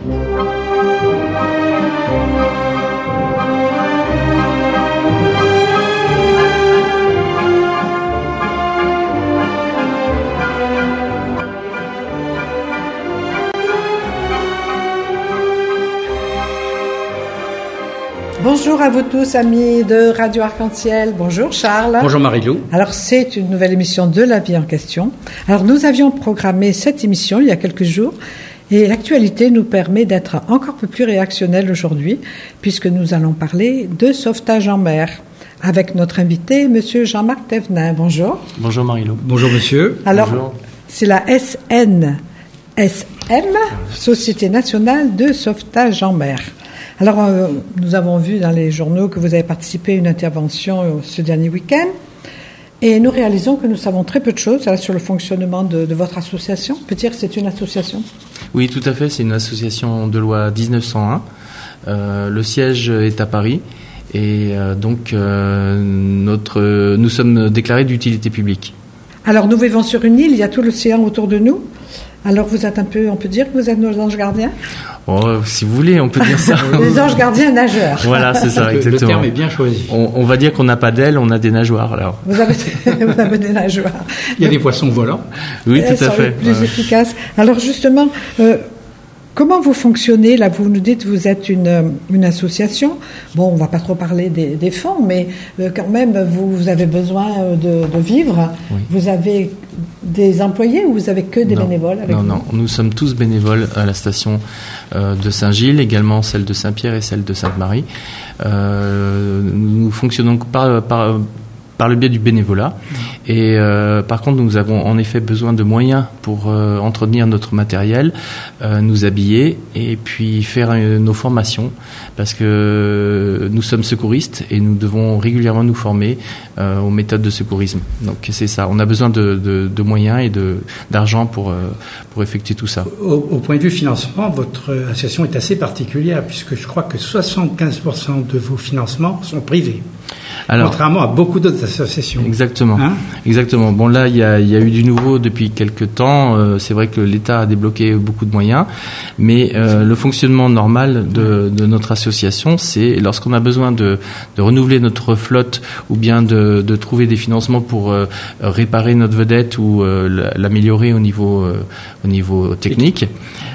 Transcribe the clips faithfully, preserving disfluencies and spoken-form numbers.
Bonjour à vous tous, amis de Radio Arc-en-Ciel. Bonjour Charles. Bonjour Marie-Lou. Alors, c'est une nouvelle émission de La Vie en question. Alors, nous avions programmé cette émission il y a quelques jours et l'actualité nous permet d'être encore un peu plus réactionnels aujourd'hui puisque nous allons parler de sauvetage en mer avec notre invité, monsieur Jean-Marc Thévenin. Bonjour. Bonjour Marie-Lou. Bonjour monsieur. Alors, Bonjour. C'est la S N S M, Société nationale de sauvetage en mer. Alors, euh, nous avons vu dans les journaux que vous avez participé à une intervention euh, ce dernier week-end et nous réalisons que nous savons très peu de choses hein, sur le fonctionnement de, de votre association. On peut dire que c'est une association ? Oui, tout à fait. C'est une association de loi dix-neuf cent un. Euh, le siège est à Paris et euh, donc euh, notre, euh, nous sommes déclarés d'utilité publique. Alors, nous vivons sur une île, il y a tout l'océan autour de nous. Alors, vous êtes un peu, on peut dire que vous êtes nos anges gardiens ? Oh, si vous voulez, on peut dire ça. Les anges gardiens nageurs. Voilà, c'est ça, le, exactement. Le terme est bien choisi. On, on va dire qu'on n'a pas d'ailes, on a des nageoires. Alors. Vous avez, vous avez des nageoires. Il y a des poissons volants. Oui, Elles tout à sont fait. plus Ouais. efficaces. Alors, justement, euh, comment vous fonctionnez ? Là, vous nous dites que vous êtes une, une association. Bon, on ne va pas trop parler des, des fonds, mais euh, quand même, vous, vous avez besoin de, de vivre. Oui. Vous avez des employés ou vous avez que des non, bénévoles avec Non, vous ? non, nous sommes tous bénévoles à la station euh, de Saint-Gilles, également celle de Saint-Pierre et celle de Sainte-Marie. Euh, nous fonctionnons par, par, par le biais du bénévolat. Et euh, par contre, nous avons en effet besoin de moyens pour euh, entretenir notre matériel, euh, nous habiller et puis faire euh, nos formations, parce que nous sommes secouristes et nous devons régulièrement nous former euh, aux méthodes de secourisme. Donc c'est ça. On a besoin de, de, de moyens et de d'argent pour euh, pour effectuer tout ça. Au, au point de vue financement, votre association est assez particulière puisque je crois que soixante-quinze pour cent de vos financements sont privés. Alors, contrairement à beaucoup d'autres associations. Exactement. Hein ? Exactement. Bon, là, il y a, il y a eu du nouveau depuis quelques temps. Euh, c'est vrai que l'État a débloqué beaucoup de moyens, mais euh, le fonctionnement normal de, de notre association, c'est lorsqu'on a besoin de, de renouveler notre flotte ou bien de, de trouver des financements pour euh, réparer notre vedette ou euh, l'améliorer au niveau, euh, au niveau technique.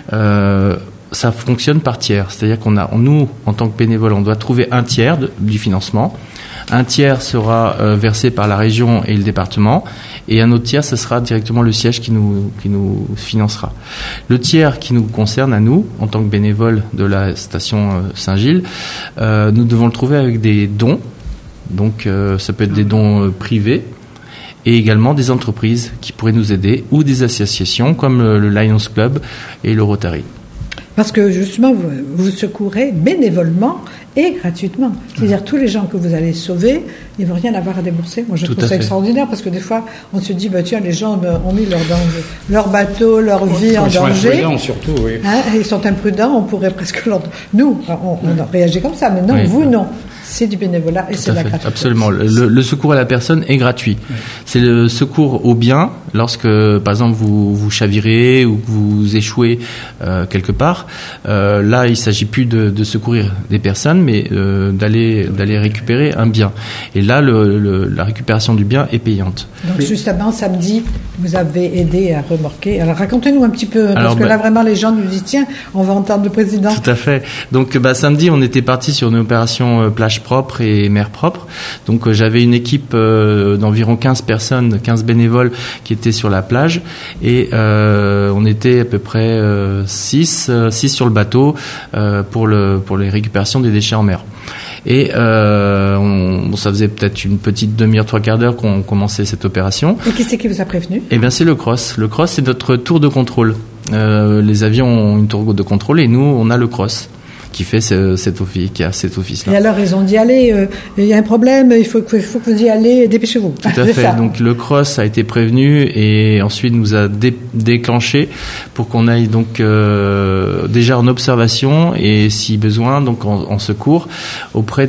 Euh, ça fonctionne par tiers. C'est-à-dire qu'on a, nous, en tant que bénévoles, on doit trouver un tiers de, du financement. Un tiers sera euh, versé par la région et le département, et un autre tiers, ce sera directement le siège qui nous, qui nous financera. Le tiers qui nous concerne à nous, en tant que bénévoles de la station euh, Saint-Gilles, euh, nous devons le trouver avec des dons. Donc, euh, ça peut être des dons euh, privés, et également des entreprises qui pourraient nous aider, ou des associations comme le, le Lions Club et le Rotary. Parce que justement, vous, vous secourez bénévolement et gratuitement. C'est-à-dire tous les gens que vous allez sauver, ils ne vont rien avoir à débourser. Moi, je Tout trouve ça fait. extraordinaire parce que des fois, on se dit, bah, tiens, les gens ont mis leur, danger, leur bateau, leur vie en ils sont danger. imprudents surtout, oui. Hein, ils sont imprudents, on pourrait presque leur... Nous, on, on a réagi comme ça, mais non, Oui. vous, non. C'est du bénévolat et Tout c'est à de la fait, gratuité. absolument. Le, le secours à la personne est gratuit. Oui. C'est le secours au bien lorsque, par exemple, vous vous chavirez ou que vous échouez euh, quelque part. Euh, là, il s'agit plus de, de secourir des personnes, mais euh, d'aller d'aller récupérer un bien. Et là, le, le, la récupération du bien est payante. Donc, oui. justement, samedi, vous avez aidé à remorquer. Alors, racontez-nous un petit peu, parce Alors, que bah, là, vraiment, les gens nous disent, tiens, on va entendre le président. Tout à fait. Donc, bah, samedi, on était parti sur une opération euh, plage propre et mer propre. Donc, euh, j'avais une équipe euh, d'environ quinze personnes, quinze bénévoles qui étaient sur la plage, et euh, on était à peu près euh, six sur le bateau euh, pour le pour les récupérations des déchets en mer. Et euh, on, bon, ça faisait peut-être une petite demi-heure, trois quarts d'heure qu'on commençait cette opération. Et qui c'est qui vous a prévenu ? Eh bien, c'est le cross. Le cross, c'est notre tour de contrôle. Euh, les avions ont une tour de contrôle et nous, on a le cross qui fait ce, cet office, qui a cet office-là. Et alors, ils ont dit, allez, euh, il y a un problème, il faut que, il faut que vous y allez, dépêchez-vous. Tout à fait. Ça. Donc, le cross a été prévenu et ensuite nous a dé- déclenché pour qu'on aille donc euh, déjà en observation et, si besoin, donc en, en secours auprès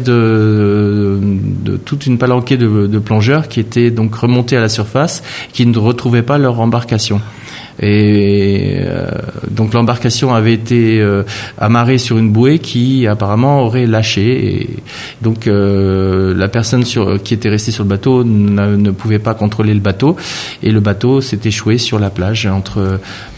de, de toute une palanquée de, de plongeurs qui étaient donc remontés à la surface, qui ne retrouvaient pas leur embarcation. Et euh, donc l'embarcation avait été euh, amarrée sur une bouée qui apparemment aurait lâché. Et donc euh, la personne sur, qui était restée sur le bateau ne, ne pouvait pas contrôler le bateau, et le bateau s'est échoué sur la plage entre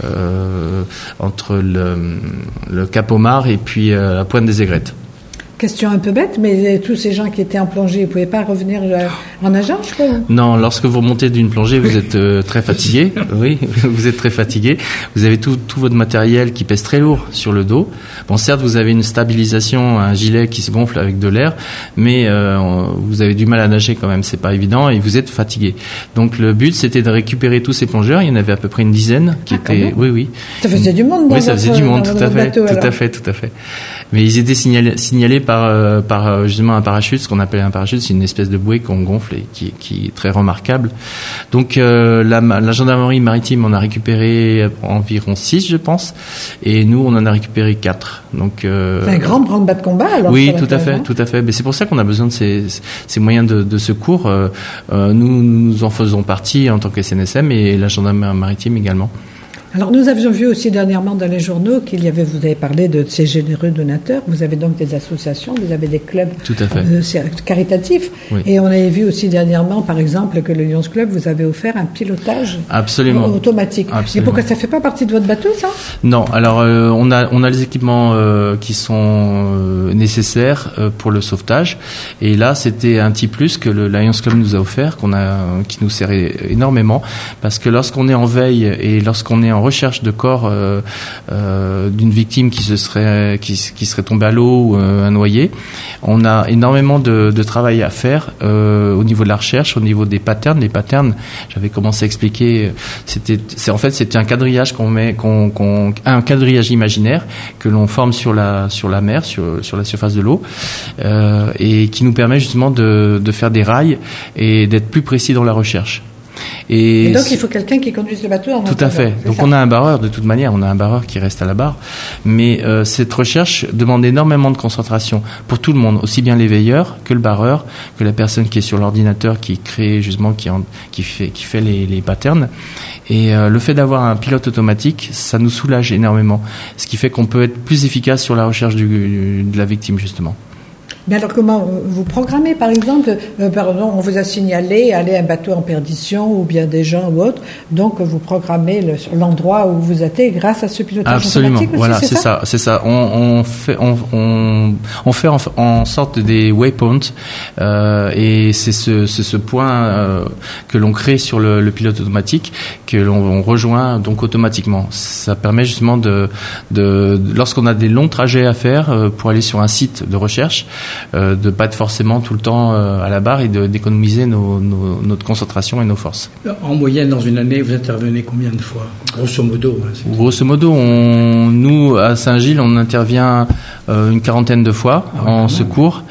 euh, entre le, le Cap Omar et puis euh, la Pointe des Aigrettes. Question un peu bête, mais tous ces gens qui étaient en plongée, ils ne pouvaient pas revenir en nageant, je crois. Non, lorsque vous remontez d'une plongée, vous êtes euh, très fatigué. Oui, vous êtes très fatigué. Vous avez tout, tout votre matériel qui pèse très lourd sur le dos. Bon, certes, vous avez une stabilisation, un gilet qui se gonfle avec de l'air, mais euh, vous avez du mal à nager quand même. C'est pas évident et vous êtes fatigué. Donc le but, c'était de récupérer tous ces plongeurs. Il y en avait à peu près une dizaine qui ah, étaient. Oui, oui. Ça faisait du monde. Dans oui, ça votre, faisait du monde, dans tout à fait, bateau, tout à fait, tout à fait. Mais ils étaient signalés, signalés par, euh, par justement un parachute, ce qu'on appelle un parachute, c'est une espèce de bouée qu'on gonfle et qui, qui est très remarquable. Donc euh, la, la gendarmerie maritime en a récupéré environ six, je pense, et nous on en a récupéré quatre. Donc euh, c'est un grand branle-bas de combat. Alors, oui, tout à fait, tout à fait. Mais c'est pour ça qu'on a besoin de ces, ces moyens de, de secours. Euh, nous, nous en faisons partie en tant que S N S M et la gendarmerie maritime également. Alors nous avions vu aussi dernièrement dans les journaux qu'il y avait, vous avez parlé de ces généreux donateurs, vous avez donc des associations, vous avez des clubs Tout à fait. Euh, caritatifs, oui. Et on avait vu aussi dernièrement, par exemple, que le Lions Club vous avait offert un pilotage Absolument. automatique. Absolument. Et pourquoi ça fait pas partie de votre bateau, ça? Non, alors euh, on a on a les équipements euh, qui sont euh, nécessaires euh, pour le sauvetage, et là c'était un petit plus que le Lions Club nous a offert, qu'on a, qui nous sert énormément, parce que lorsqu'on est en veille et lorsqu'on est en recherche de corps euh, euh, d'une victime qui se serait qui, qui serait tombée à l'eau ou euh, noyée, on a énormément de, de travail à faire euh, au niveau de la recherche, au niveau des patterns. Les patterns, j'avais commencé à expliquer, c'était c'est en fait c'était un quadrillage qu'on met qu'on, qu'on un quadrillage imaginaire que l'on forme sur la sur la mer, sur sur la surface de l'eau, euh, et qui nous permet justement de de faire des rails et d'être plus précis dans la recherche. Et, et donc il faut quelqu'un qui conduise le bateau en Tout à fait. Donc ça. On a un barreur, de toute manière, on a un barreur qui reste à la barre. Mais euh, cette recherche demande énormément de concentration pour tout le monde, aussi bien les veilleurs que le barreur, que la personne qui est sur l'ordinateur, qui crée justement, qui, en, qui fait, qui fait les, les patterns. Et euh, le fait d'avoir un pilote automatique, ça nous soulage énormément, ce qui fait qu'on peut être plus efficace sur la recherche du, de la victime justement. Mais alors comment vous programmez, par exemple, euh, pardon, on vous a signalé aller un bateau en perdition ou bien des gens ou autres, donc vous programmez le, l'endroit où vous êtes grâce à ce pilotage Absolument. automatique aussi, Voilà, c'est, c'est ça, ça, c'est ça. On, on fait, on, on, on fait en, en sorte des waypoints, euh, et c'est ce, c'est ce point euh, que l'on crée sur le, le pilote automatique que l'on on rejoint donc automatiquement. Ça permet justement de, de, de lorsqu'on a des longs trajets à faire euh, pour aller sur un site de recherche, Euh, de pas être forcément tout le temps euh, à la barre et de, d'économiser nos, nos, notre concentration et nos forces. En moyenne, dans une année, vous intervenez combien de fois? Grosso modo. Hein, c'est... Grosso modo, on, nous, à Saint-Gilles, on intervient euh, une quarantaine de fois ah, en secours.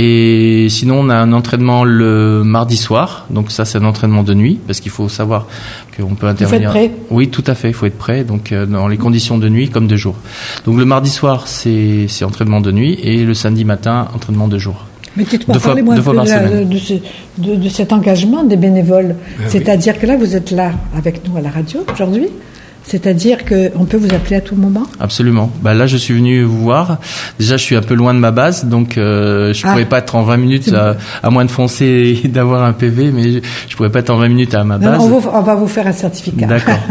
Et sinon, on a un entraînement le mardi soir. Donc ça, c'est un entraînement de nuit, parce qu'il faut savoir qu'on peut intervenir. Il faut être prêt. Oui, tout à fait, il faut être prêt. Donc euh, dans les conditions de nuit comme de jour. Donc le mardi soir, c'est, c'est entraînement de nuit, et le samedi matin, entraînement de jour. Mais dites-moi, deux parlez-moi fois, un peu de, la, de, ce, de, de cet engagement des bénévoles. Ah, C'est-à-dire oui. que là, vous êtes là avec nous à la radio aujourd'hui. C'est-à-dire qu'on peut vous appeler à tout moment? Absolument. Bah là, je suis venu vous voir. Déjà, je suis un peu loin de ma base, donc euh, je ne ah, pourrais pas être en vingt minutes, à, à moins de foncer et d'avoir un P V, mais je ne pourrais pas être en vingt minutes à ma base. Non, on, va, on va vous faire un certificat. D'accord.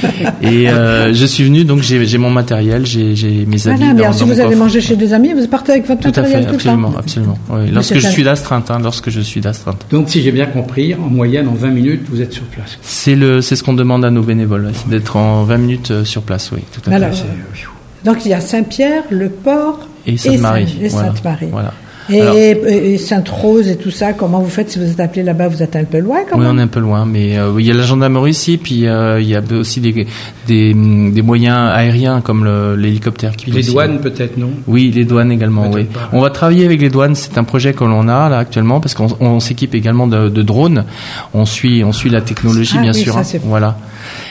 Et euh, je suis venu, donc j'ai, j'ai mon matériel, j'ai, j'ai mes habits. Voilà, dans, mais dans si mon vous coffre. allez manger chez des amis, vous partez avec votre tout matériel à fait, tout absolument, le temps. absolument. Oui. Lorsque je suis d'astreinte, hein, lorsque je suis d'astreinte. Donc, si j'ai bien compris, en moyenne, en vingt minutes, vous êtes sur place. C'est le, c'est ce qu'on demande à nos bénévoles, c'est d'être en vingt minutes sur place. Oui, tout à Alors, fait. Donc il y a Saint-Pierre, le port et Sainte-Marie. Et, Saint- et Sainte-Marie. Voilà. Et, Alors, et Sainte-Rose et tout ça, comment vous faites si vous êtes appelé là-bas? Vous êtes un peu loin quand oui, même? Oui, on est un peu loin, mais euh, il y a la gendarmerie ici, puis euh, il y a aussi des, des, des moyens aériens comme le, l'hélicoptère. Qui les aussi, douanes peut-être, non? Oui, les douanes également, peut-être oui. Pas. On va travailler avec les douanes, c'est un projet que l'on a là actuellement, parce qu'on on s'équipe également de, de drones. On suit, on suit la technologie, ah, bien oui, sûr. Ça, hein, c'est... Voilà.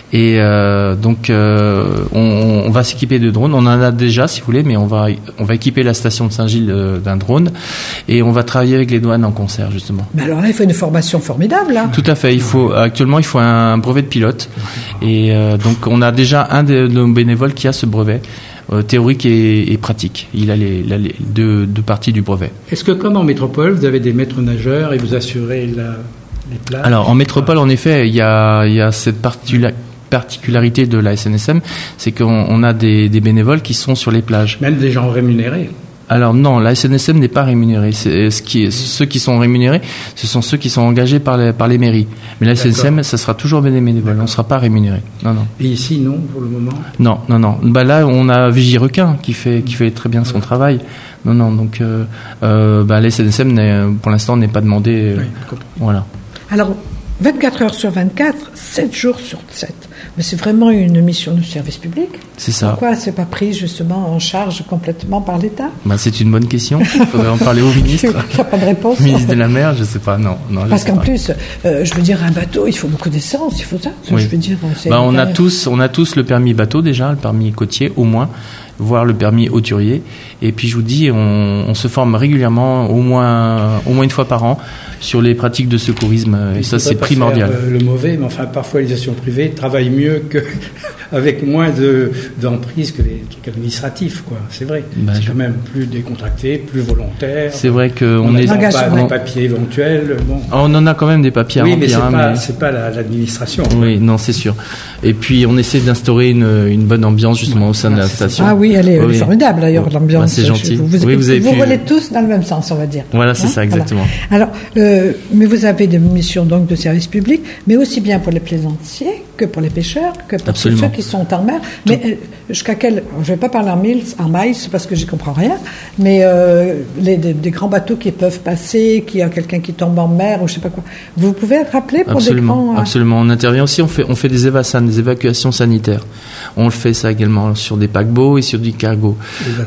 Et euh, donc, euh, on, on va s'équiper de drones. On en a déjà, si vous voulez, mais on va, on va équiper la station de Saint-Gilles euh, d'un drone et on va travailler avec les douanes en concert, justement. Mais alors là, il faut une formation formidable, là. Tout à fait. Il faut actuellement, il faut un brevet de pilote. Et euh, donc, on a déjà un de nos bénévoles qui a ce brevet. Euh, théorique et, et pratique. Il a les, la, les deux, deux parties du brevet. Est-ce que comme en métropole, vous avez des maîtres nageurs et vous assurez la, les plages? Alors en métropole, en effet, il y a, il y a cette particula- particularité de la S N S M, c'est qu'on on a des, des bénévoles qui sont sur les plages. Même des gens rémunérés? Alors non, la S N S M n'est pas rémunérée. C'est, ce qui est, ceux qui sont rémunérés, ce sont ceux qui sont engagés par les, par les mairies. Mais la S N S M, ça sera toujours des bénévoles. On ne sera pas rémunéré. Non, non. Et ici, non, pour le moment? Non, non, non. Bah là, on a Vigie Requin qui fait, qui fait très bien son travail. Non, non. Donc, euh, euh, bah, la S N S M, n'est, pour l'instant, n'est pas demandé. Euh, oui, voilà. Alors, vingt-quatre heures sur vingt-quatre, sept jours sur sept. Mais c'est vraiment une mission de service public. C'est ça. Pourquoi c'est pas pris justement en charge complètement par l'État? Bah, c'est une bonne question. Il faudrait en parler au ministre. Il n'y a pas de réponse. Ministre de la Mer, je ne sais pas. Non, non. Parce qu'en pas. plus, euh, je veux dire, un bateau, il faut beaucoup d'essence, il faut ça. Oui. Je veux dire, c'est bah, on a tous, on a tous le permis bateau déjà, le permis côtier au moins, voire le permis hauturier. Et puis je vous dis, on, on se forme régulièrement, au moins, au moins une fois par an, sur les pratiques de secourisme. Et, et ça, c'est primordial. Faire, euh, le mauvais, mais enfin, parfois les associations privées travaillent mieux que avec moins de d'emprise que les trucs administratifs, quoi. C'est vrai. Bah, c'est je... quand même plus décontracté, plus volontaire. C'est vrai qu'on on est pas des papiers éventuels. Bon. On en a quand même des papiers oui, à remplir. Oui, mais c'est hein, pas, mais... c'est pas la, l'administration. Oui, non, c'est sûr. Et puis on essaie d'instaurer une, une bonne ambiance justement au sein de la station. Ah oui, elle est, oui. elle est formidable d'ailleurs, l'ambiance. Bah, c'est gentil. Vous, vous, oui, vous, avez vous pu... roulez tous dans le même sens, on va dire. Voilà, c'est hein ça, exactement. Voilà. Alors, euh, mais vous avez des missions donc de service public, mais aussi bien pour les plaisanciers que pour les pêcheurs, que pour tous ceux qui sont en mer. Tout. Mais euh, jusqu'à quel, je ne vais pas parler en miles, en miles parce que j'y comprends rien, mais euh, les, des, des grands bateaux qui peuvent passer, qu'il y a quelqu'un qui tombe en mer ou je ne sais pas quoi. Vous pouvez être rappelé pour absolument, des grands... Absolument, on intervient aussi, on fait, on fait des évasan, des évacuations sanitaires. On le fait ça également sur des paquebots et sur du cargo.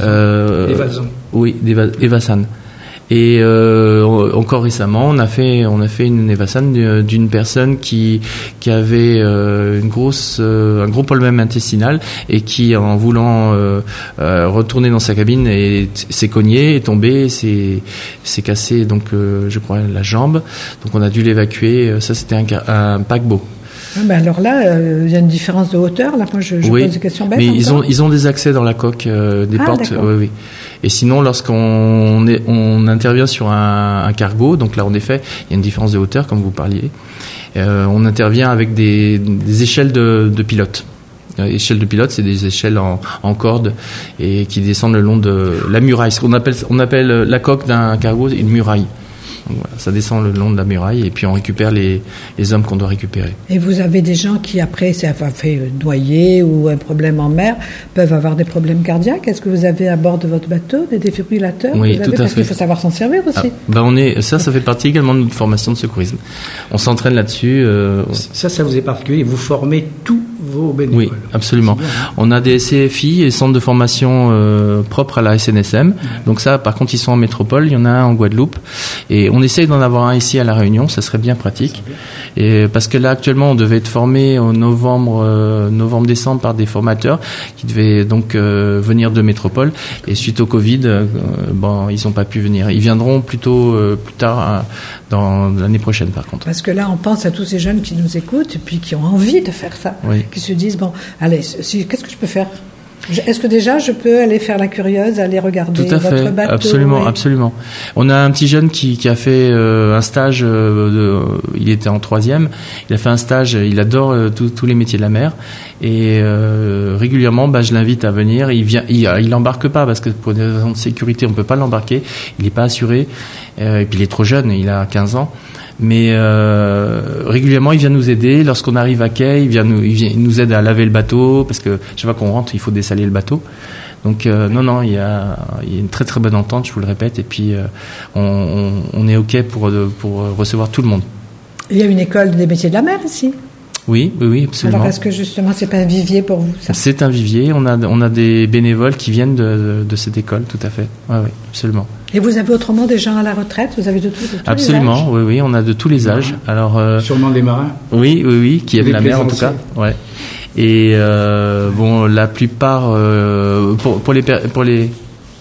Euh, Évasan. Oui, des évasan. Et euh, encore récemment, on a fait, on a fait une évasan d'une personne qui qui avait euh, une grosse, euh, un gros problème intestinal et qui, en voulant euh, euh, retourner dans sa cabine, est, s'est cogné, est tombé, s'est, s'est cassé donc euh, je crois la jambe. Donc on a dû l'évacuer. Ça c'était un, un paquebot. Ah ben alors là, il euh, y a une différence de hauteur. Là, moi, je, je oui, pose des questions bêtes. Mais ils ont, ils ont des accès dans la coque, euh, des ah, portes. Oui, oui. Et sinon, lorsqu'on est, on intervient sur un, un cargo, donc là, en effet, il y a une différence de hauteur, comme vous parliez. Euh, on intervient avec des, des échelles de, de pilote. Échelles de pilote, c'est des échelles en, en corde et qui descendent le long de la muraille. Ce qu'on appelle, on appelle la coque d'un cargo une muraille. Donc voilà, ça descend le long de la muraille et puis on récupère les, les hommes qu'on doit récupérer. Et vous avez des gens qui, après, ça a fait noyer ou un problème en mer, peuvent avoir des problèmes cardiaques. Est-ce que vous avez à bord de votre bateau des défibrillateurs? Oui, vous avez, tout à parce fait. qu'il faut savoir s'en servir aussi. Ah, ben on est, ça, ça fait partie également de notre formation de secourisme. On s'entraîne là-dessus. Euh, ça, ça vous est particulier. Vous formez tous vos bénévoles. Oui, absolument. Bien, hein. On a des C F I et centres de formation euh, propres à la S N S M. Mmh. Donc ça, par contre, ils sont en métropole. Il y en a un en Guadeloupe. Et on essaye d'en avoir un ici à La Réunion. Ça serait bien pratique. Et parce que là, actuellement, on devait être formé en novembre, euh, novembre-décembre par des formateurs qui devaient donc euh, venir de métropole. Et suite au Covid, euh, bon, ils n'ont pas pu venir. Ils viendront plutôt euh, plus tard, hein, dans l'année prochaine, par contre. Parce que là, on pense à tous ces jeunes qui nous écoutent et puis qui ont envie de faire ça. Oui. Qui se disent, bon, allez, si, qu'est-ce que je peux faire? Est-ce que déjà je peux aller faire la curieuse, aller regarder Tout à votre fait, bateau? absolument, et... absolument. On a un petit jeune qui, qui a fait euh, un stage, euh, de, il était en troisième, il a fait un stage, il adore euh, tous les métiers de la mer et euh, régulièrement, bah, je l'invite à venir. Il vient, il, il embarque pas parce que pour des raisons de sécurité, on peut pas l'embarquer. Il n'est pas assuré euh, et puis il est trop jeune, il a quinze ans. Mais euh, régulièrement, il vient nous aider. Lorsqu'on arrive à quai, il vient nous, il vient, il nous aide à laver le bateau parce que chaque fois qu'on rentre, il faut dessaler le bateau. Donc euh, non, non, il y a, il y a une très très bonne entente, je vous le répète. Et puis euh, on, on, on est ok pour pour recevoir tout le monde. Il y a une école des métiers de la mer ici. Oui, oui, oui, absolument. Alors est-ce que justement c'est pas un vivier pour vous ça? C'est un vivier. On a on a des bénévoles qui viennent de, de, de cette école, tout à fait. Ouais, oui, absolument. Et vous avez autrement des gens à la retraite? Vous avez de, tout, de tous Absolument, les âges? oui, oui, on a de tous les âges. Alors, euh, sûrement des marins. Oui, oui, oui, qui aiment la mer en tout cas. Ouais. Et euh, bon, la plupart euh, pour, pour les pour les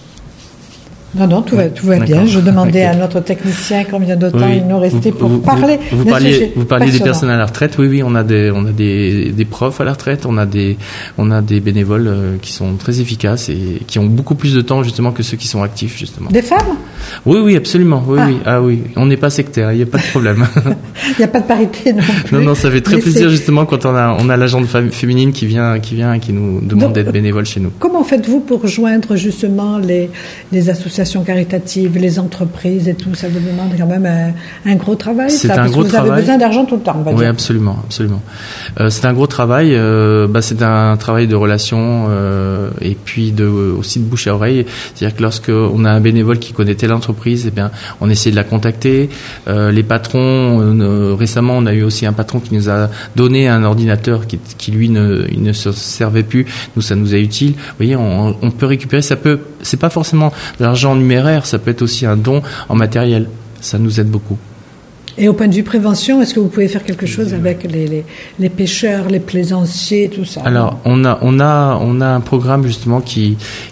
Non, non, tout va, tout va bien. Je demandais okay. à notre technicien combien de temps oui. il nous restait pour vous, parler. Vous, vous parliez, vous parliez des personnes à la retraite. Oui, oui, on a des, on a des, des profs à la retraite. On a des, on a des bénévoles euh, qui sont très efficaces et qui ont beaucoup plus de temps justement que ceux qui sont actifs justement. Des femmes? Oui, oui, absolument. Oui, ah. oui, ah oui. On n'est pas sectaire. Il n'y a pas de problème. Il n'y a pas de parité non plus. Non, non, ça fait très Mais plaisir c'est... justement quand on a, on a l'agent féminine qui vient, qui vient, et qui nous demande Donc, d'être bénévole chez nous. Comment faites-vous pour joindre justement les, les associations caritatives, les entreprises et tout? Ça vous demande quand même un, un gros travail. C'est ça, un parce gros que vous travail. avez besoin d'argent tout le temps, on va oui, dire. absolument, absolument. Euh, c'est un gros travail. Euh, bah, c'est un travail de relation euh, et puis de aussi de bouche à oreille. C'est-à-dire que lorsque on a un bénévole qui connaît telle entreprise, eh bien, on essaie de la contacter. Euh, les patrons. Euh, récemment, on a eu aussi un patron qui nous a donné un ordinateur qui, qui lui ne, il ne se servait plus. Nous, ça nous est utile. Vous voyez, on, on peut récupérer. Ça peut. C'est pas forcément de l'argent numéraire. Ça peut être aussi un don en matériel. Ça nous aide beaucoup. Et au point de vue prévention, est-ce que vous pouvez faire quelque chose avec les, les, les pêcheurs, les plaisanciers, tout ça? Alors, on a, on a, on a un programme justement qui,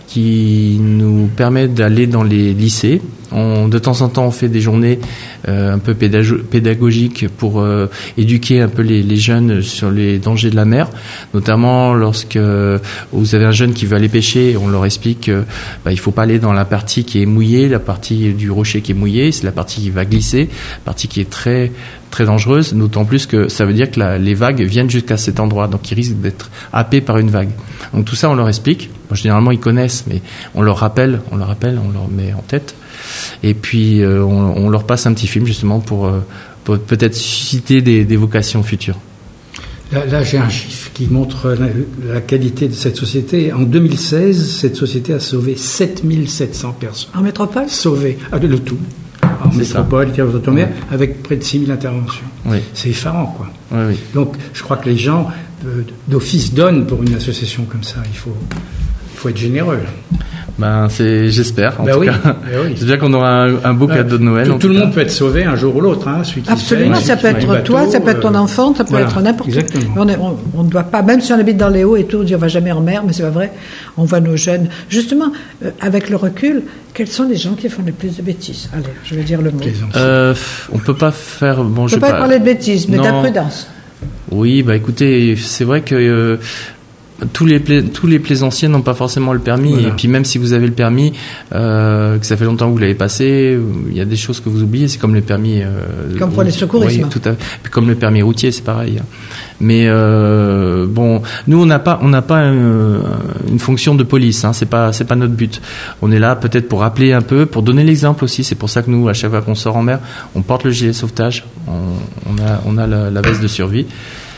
qui nous permet d'aller dans les lycées. On, de temps en temps, on fait des journées euh, un peu pédago- pédagogiques pour euh, éduquer un peu les, les jeunes sur les dangers de la mer, notamment lorsque euh, vous avez un jeune qui veut aller pêcher, on leur explique euh, bah, il faut pas aller dans la partie qui est mouillée, la partie du rocher qui est mouillée, c'est la partie qui va glisser, la partie qui est très très dangereuse, d'autant plus que ça veut dire que la, les vagues viennent jusqu'à cet endroit, donc ils risquent d'être happés par une vague. Donc tout ça, on leur explique. Bon, généralement, ils connaissent, mais on leur rappelle, on leur rappelle, on leur met en tête. Et puis, euh, on, on leur passe un petit film, justement, pour, euh, pour peut-être susciter des, des vocations futures. Là, là, j'ai un chiffre qui montre la, la qualité de cette société. En deux mille seize, cette société a sauvé sept mille sept cents personnes. En métropole? Sauvé, ah, le tout. En c'est métropole, ouais. avec près de six mille interventions. Oui. C'est effarant, quoi. Oui, oui. Donc, je crois que les gens, euh, d'office, donnent pour une association comme ça. Il faut, il faut être généreux. Ben, c'est, j'espère, en ben tout oui, cas. Ben oui. J'espère qu'on aura un, un beau cadeau de Noël. Tout, tout le monde peut être sauvé un jour ou l'autre, hein, celui qui Absolument, fait, ça peut être bateau, toi, ça peut être ton enfant, ça peut voilà, être n'importe qui. Exactement. On ne doit pas, même si on habite dans les hauts et tout, on dit on va jamais en mer, mais c'est pas vrai. On voit nos jeunes. Justement, euh, avec le recul, quels sont les gens qui font le plus de bêtises? Allez, je vais dire le mot. Euh, on peut pas faire. Bon, on je peut pas, pas parler de bêtises, mais non. d'imprudence. Oui, bah écoutez, c'est vrai que. Euh, Tous les, pla- tous les plaisanciers n'ont pas forcément le permis. Voilà. Et puis même si vous avez le permis, euh, que ça fait longtemps que vous l'avez passé, il y a des choses que vous oubliez. C'est comme le permis... Euh, comme pour les secouristes. Oui, tout à fait. Puis comme le permis routier, c'est pareil. Mais euh, bon, nous on n'a pas, on n'a pas une, une fonction de police. Hein, c'est pas, c'est pas notre but. On est là peut-être pour rappeler un peu, pour donner l'exemple aussi. C'est pour ça que nous, à chaque fois qu'on sort en mer, on porte le gilet de sauvetage, on, on a, on a la, la veste de survie.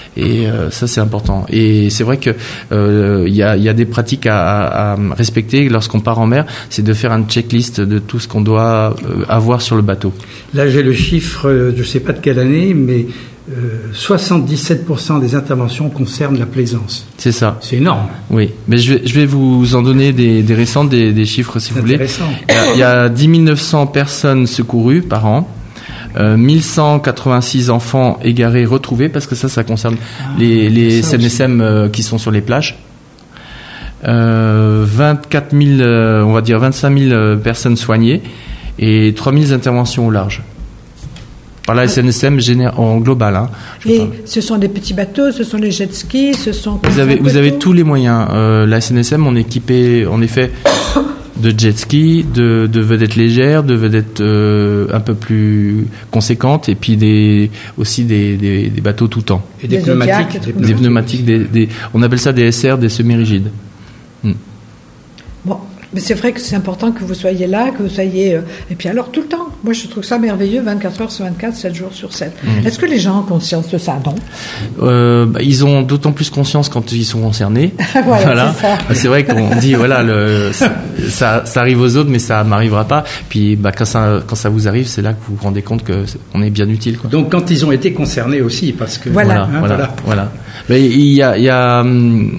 Et euh, ça, c'est important. Et c'est vrai que euh, y a, y a des pratiques à, à, à respecter lorsqu'on part en mer. C'est de faire une checklist de tout ce qu'on doit euh, avoir sur le bateau. Là, j'ai le chiffre, je ne sais pas de quelle année, mais euh, soixante-dix-sept pour cent des interventions concernent la plaisance. C'est ça. C'est énorme. Oui, mais je vais, je vais vous en donner des, des récents, des, des chiffres si vous voulez. Il y a, il y a dix mille neuf cents personnes secourues par an. Euh, mille cent quatre-vingt-six enfants égarés retrouvés, parce que ça, ça concerne ah, les, les ça S N S M euh, qui sont sur les plages. Euh, vingt-quatre mille, euh, on va dire vingt-cinq mille euh, personnes soignées et trois mille interventions au large. Par la S N S M géné- en global. Hein, et parle. Ce sont des petits bateaux, ce sont les jet skis, ce sont... Vous avez, vous avez tous les moyens. Euh, la S N S M, on est équipé, en effet... de jet ski, de, de vedettes légères, de vedettes euh, un peu plus conséquentes, et puis des, aussi des, des, des bateaux tout temps. Et des, des pneumatiques. Des, des pneumatiques, des, des, on appelle ça des S R, des semi-rigides. Hmm. Bon, mais c'est vrai que c'est important que vous soyez là, que vous soyez... Euh, et puis alors, tout le temps. Moi, je trouve ça merveilleux, vingt-quatre heures sur vingt-quatre, sept jours sur sept. Mmh. Est-ce que les gens ont conscience de ça, non euh, bah, Ils ont d'autant plus conscience quand ils sont concernés. voilà, voilà. C'est, ça. C'est vrai qu'on dit, voilà, le, ça, ça arrive aux autres, mais ça ne m'arrivera pas. Puis bah, quand, ça, quand ça vous arrive, c'est là que vous vous rendez compte qu'on est bien utile. Quoi. Donc quand ils ont été concernés aussi, parce que... Voilà, voilà. Hein, voilà, voilà. voilà. Mais il y a... Il y a hum,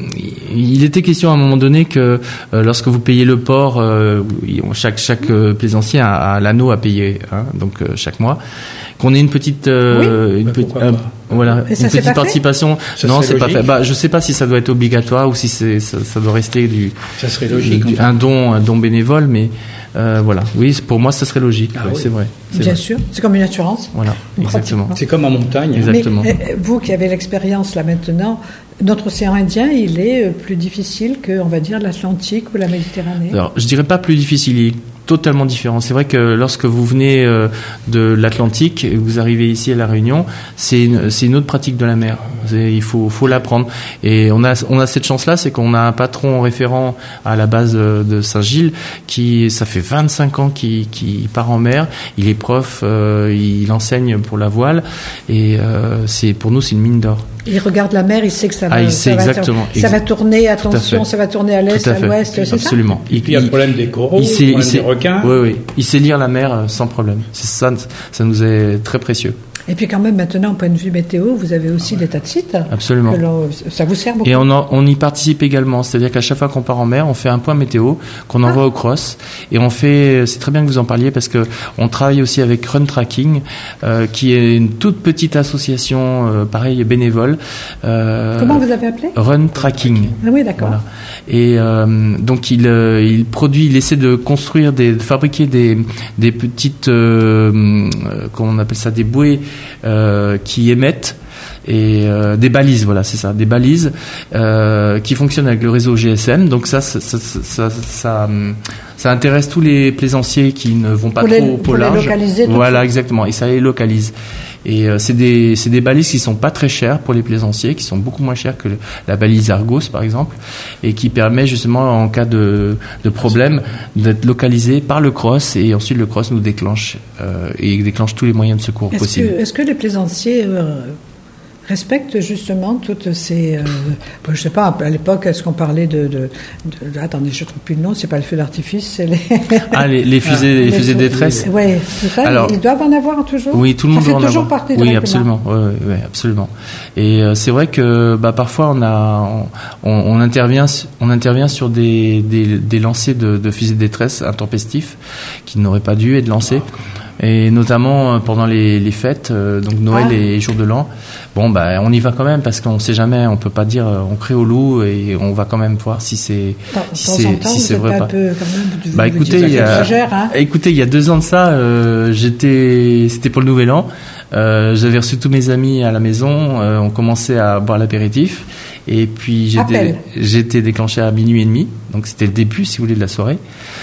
il était question à un moment donné que euh, lorsque vous payez le port, euh, chaque chaque euh, plaisancier a, a l'anneau à payer, hein, donc euh, chaque mois, qu'on ait une petite, euh, oui. une, bah, petite euh, voilà, Et ça, une petite participation. Ça non, c'est logique. pas fait. Bah, je sais pas si ça doit être obligatoire ou si c'est ça, ça doit rester du. Ça serait logique. Du, un don, un don bénévole, mais euh, voilà. Oui, pour moi, ça serait logique. Ah, oui, oui. C'est vrai. C'est Bien vrai. sûr, c'est comme une assurance. Voilà, exactement. C'est comme en montagne. Exactement. Mais euh, vous qui avez l'expérience là maintenant, notre océan Indien, il est euh, plus difficile que, on va dire, l'Atlantique ou la Méditerranée. Alors, je dirais pas plus difficile. Il est totalement différent. C'est vrai que lorsque vous venez euh, de l'Atlantique et que vous arrivez ici à La Réunion, c'est une, c'est une autre pratique de la mer. C'est, il faut, faut l'apprendre. Et on a, on a cette chance-là, c'est qu'on a un patron référent à la base de, de Saint-Gilles qui, ça fait vingt-cinq ans qu'il, qu'il part en mer. Il est prof, euh, il enseigne pour la voile et euh, c'est, pour nous, c'est une mine d'or. Il regarde la mer, il sait que ça va, ah, il sait ça va, exactement, ça va tourner, attention, ça va tourner à l'est, à, à l'ouest, c'est absolument. ça. Et puis il y a le problème des coraux, il sait, le problème il sait, des requins. Oui, oui. Il sait lire la mer sans problème. C'est ça, ça nous est très précieux. Et puis quand même maintenant, au point de vue météo, vous avez aussi des tas de sites. Absolument. Que ça vous sert beaucoup. Et on, en, on y participe également, c'est-à-dire qu'à chaque fois qu'on part en mer, on fait un point météo qu'on envoie ah. au cross, et on fait. C'est très bien que vous en parliez parce que on travaille aussi avec Run Tracking, euh, qui est une toute petite association, euh, pareil bénévole. Euh, Comment vous avez appelé ? Run Tracking. Ah oui, d'accord. Voilà. Et euh, donc il, euh, il produit, il essaie de construire, des, de fabriquer des, des petites, euh, comment on appelle ça, des bouées. Euh, qui émettent et euh, des balises, voilà, c'est ça, des balises euh, qui fonctionnent avec le réseau G S M. Donc ça, ça, ça, ça, ça, ça intéresse tous les plaisanciers qui ne vont pas pour trop les, au large. Les localiser, voilà, exactement. Et ça les localise. Et euh, c'est des c'est des balises qui sont pas très chères pour les plaisanciers, qui sont beaucoup moins chères que le, la balise Argos par exemple, et qui permet justement en cas de de problème d'être localisé par le cross, et ensuite le cross nous déclenche euh, et déclenche tous les moyens de secours est-ce possibles. Que, est-ce que les plaisanciers euh, respectent justement toutes ces... Euh, bon, je sais pas, à l'époque, est-ce qu'on parlait de... de, de, de attendez, je ne trouve plus le nom, c'est pas le feu d'artifice, c'est les... Ah, les, les fusées, ah, les, les fusées détresse. Oui, c'est ça, alors, ils doivent en avoir toujours. Oui, tout le monde ça doit en toujours avoir. Partie oui, absolument. Oui, oui, oui, absolument. Et euh, c'est vrai que bah, parfois, on, a, on, on, intervient, on intervient sur des, des, des lancers de, de fusées détresse intempestifs qui n'auraient pas dû être lancés. Et notamment pendant les, les fêtes, euh, donc Noël ah. et Jour de l'An. Bon, bah, on y va quand même parce qu'on ne sait jamais. On peut pas dire on crie au loup, et on va quand même voir si c'est si c'est temps, si c'est vrai pas. pas. Un peu, quand même, vous, bah vous écoutez, il y a, hein. écoutez, il y a deux ans de ça, euh, j'étais, c'était pour le Nouvel An. Euh, j'avais reçu tous mes amis à la maison. Euh, on commençait à boire l'apéritif, et puis j'étais j'étais déclenché à minuit et demi. Donc c'était le début, si vous voulez, de la soirée.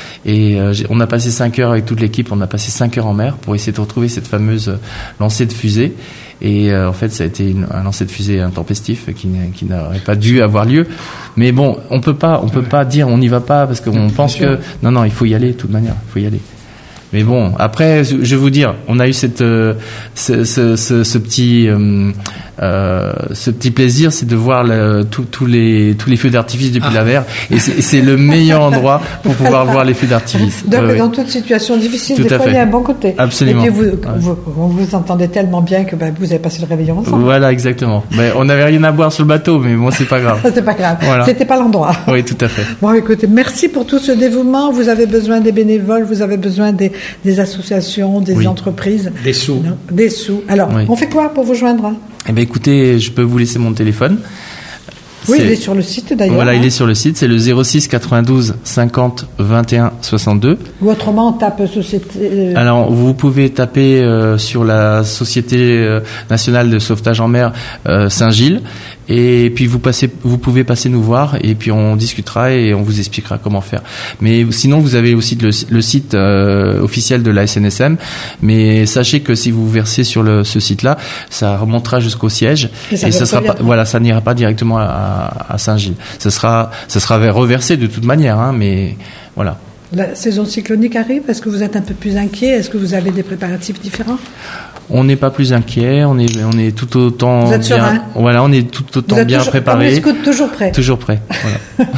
Et euh, on a passé cinq heures avec toute l'équipe, on a passé cinq heures en mer pour essayer de retrouver cette fameuse lancée de fusée. Et euh, en fait, ça a été une, un lancer de fusée intempestif qui, qui n'aurait pas dû avoir lieu. Mais bon, on peut pas, on peut pas dire on n'y va pas parce qu'on pense que non, non, il faut y aller de toute manière, il faut y aller. Mais bon, après, je vais vous dire, on a eu cette, euh, ce, ce, ce, ce petit, euh, euh, ce petit plaisir, c'est de voir tous les, tous les feux d'artifice depuis ah. la mer, et c'est, c'est le meilleur endroit pour pouvoir voir les feux d'artifice. Donc, ouais, dans ouais. toute situation difficile, Tout des fois, il y a un bon côté. Absolument. Et puis, vous, ouais. vous, vous vous entendez tellement bien que bah, vous avez passé le réveillon ensemble. Voilà, exactement. Mais on n'avait rien à boire sur le bateau, mais bon, c'est pas grave. c'est pas grave. Voilà. C'était pas l'endroit. Oui, tout à fait. Bon, écoutez, merci pour tout ce dévouement. Vous avez besoin des bénévoles, vous avez besoin des, des associations, des oui. entreprises. Des sous. Non, des sous. Alors, oui. on fait quoi pour vous joindre ? Eh bien, écoutez, je peux vous laisser mon téléphone. Oui, c'est... il est sur le site d'ailleurs. Voilà, hein. il est sur le site, c'est le zéro six quatre-vingt-douze cinquante vingt et un soixante-deux. Ou autrement, on tape société. Euh... Alors, vous pouvez taper euh, sur la Société euh, nationale de sauvetage en mer euh, Saint-Gilles, et puis vous passez, vous pouvez passer nous voir, et puis on discutera et on vous expliquera comment faire. Mais sinon, vous avez aussi le, le site euh, officiel de la S N S M. Mais sachez que si vous versez sur le, ce site-là, ça remontera jusqu'au siège, et ça, et ça sera pas, voilà, ça n'ira pas directement à, à Saint-Gilles. Ça sera, ça sera reversé de toute manière, hein, mais voilà. La saison cyclonique arrive. Est-ce que vous êtes un peu plus inquiet ? Est-ce que vous avez des préparatifs différents ? On n'est pas plus inquiet, on est, on est tout autant vous êtes bien, serein. Voilà, on est tout autant bien toujours, préparé. Comme toujours prêt. Toujours prêt. Voilà.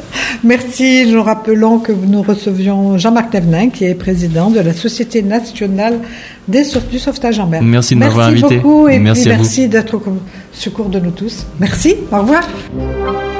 Merci. Nous rappelons que nous recevions Jean-Marc Thévenin, qui est président de la Société nationale des sauf, du sauvetage en mer. Merci de m'avoir invité. Merci beaucoup et merci puis à merci vous. d'être au secours de nous tous. Merci. Au revoir.